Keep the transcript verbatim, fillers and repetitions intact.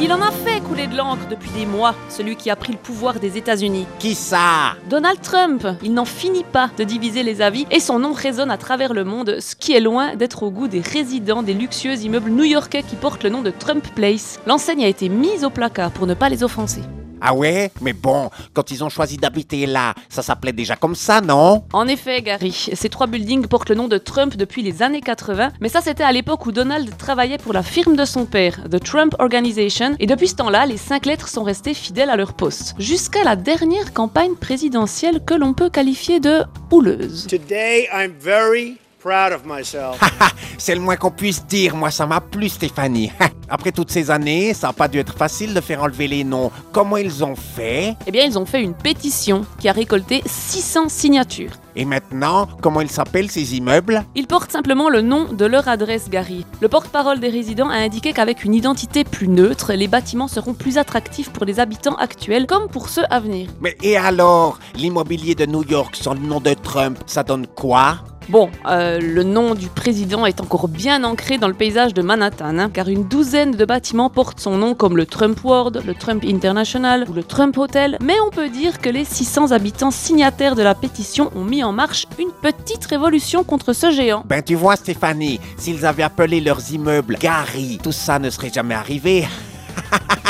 Il en a fait couler de l'encre depuis des mois, celui qui a pris le pouvoir des États-Unis. Qui ça? Donald Trump. Il n'en finit pas de diviser les avis et son nom résonne à travers le monde, ce qui est loin d'être au goût des résidents des luxueux immeubles new-yorkais qui portent le nom de Trump Place. L'enseigne a été mise au placard pour ne pas les offenser. Ah ouais? Mais bon, quand ils ont choisi d'habiter là, ça s'appelait déjà comme ça, non? En effet, Gary, ces trois buildings portent le nom de Trump depuis les années quatre-vingts, mais ça c'était à l'époque où Donald travaillait pour la firme de son père, The Trump Organization, et depuis ce temps-là, les cinq lettres sont restées fidèles à leur poste, jusqu'à la dernière campagne présidentielle que l'on peut qualifier de houleuse. Today, I'm very proud of myself. C'est le moins qu'on puisse dire, moi ça m'a plu Stéphanie. Après toutes ces années, ça n'a pas dû être facile de faire enlever les noms. Comment ils ont fait? Eh bien, ils ont fait une pétition qui a récolté six cents signatures. Et maintenant, comment ils s'appellent ces immeubles? Ils portent simplement le nom de leur adresse, Gary. Le porte-parole des résidents a indiqué qu'avec une identité plus neutre, les bâtiments seront plus attractifs pour les habitants actuels comme pour ceux à venir. Mais et alors? L'immobilier de New York sans le nom de Trump, ça donne quoi? Bon, euh, le nom du président est encore bien ancré dans le paysage de Manhattan, hein, car une douzaine de bâtiments portent son nom comme le Trump World, le Trump International ou le Trump Hotel, mais on peut dire que les six cents habitants signataires de la pétition ont mis en marche une petite révolution contre ce géant. Ben tu vois Stéphanie, s'ils avaient appelé leurs immeubles Gary, tout ça ne serait jamais arrivé.